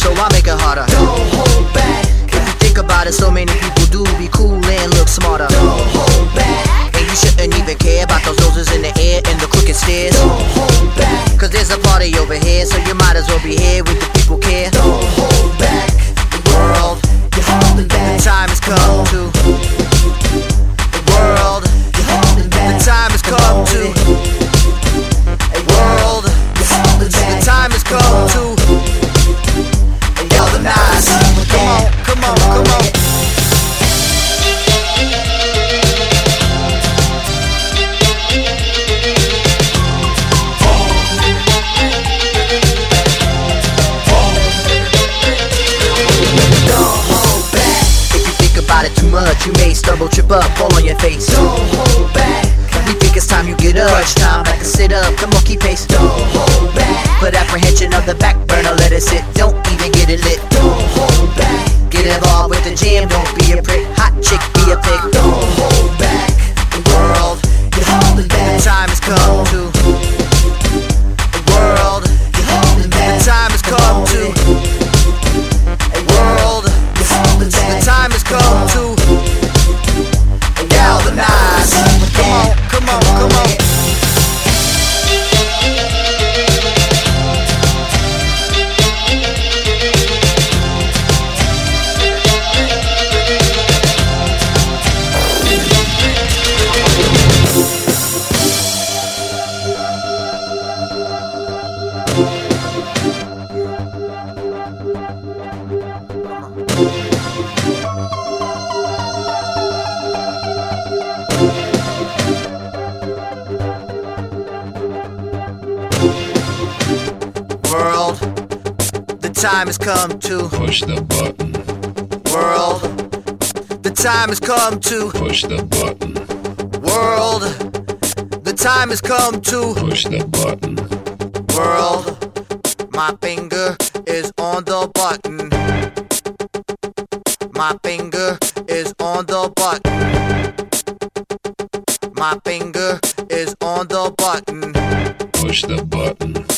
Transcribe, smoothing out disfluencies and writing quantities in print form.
so I make it harder. Don't hold back. If you think about it, so many people do be cool and look smarter. Don't hold back. And you shouldn't even care about those noses in the air and the crooked stairs. Don't hold back. Cause there's a party over here, so you might as well be here with the people care. Don't hold back. The world, You're holding back. the time has come to. The world, You're holding back. the time has come to. World, You're holding back. the time has come to. Galvanize. Come on, come on, come on. It too much, you may stumble, trip up, fall on your face. Don't hold back. We think it's time you get up. Crunch time, back to sit up, come on, keep pace. Don't hold back. Put apprehension of the back burner, let it sit. Don't even get it lit. Don't hold back. Get involved with the jam, don't be a prick. Hot chick, be a pig. Don't hold back. The world, You're holding the back. time has come to. The world, You're holding back. the time has come to. The world, You're holding the back. time has come to. Galvanize. Come on, come on. World, the time has come to. Push the button. World, the time has come to. Push the button. World, the time has come to. Push the button. World, my finger is on the button. My finger is on the button. My finger is on the button. Push the button.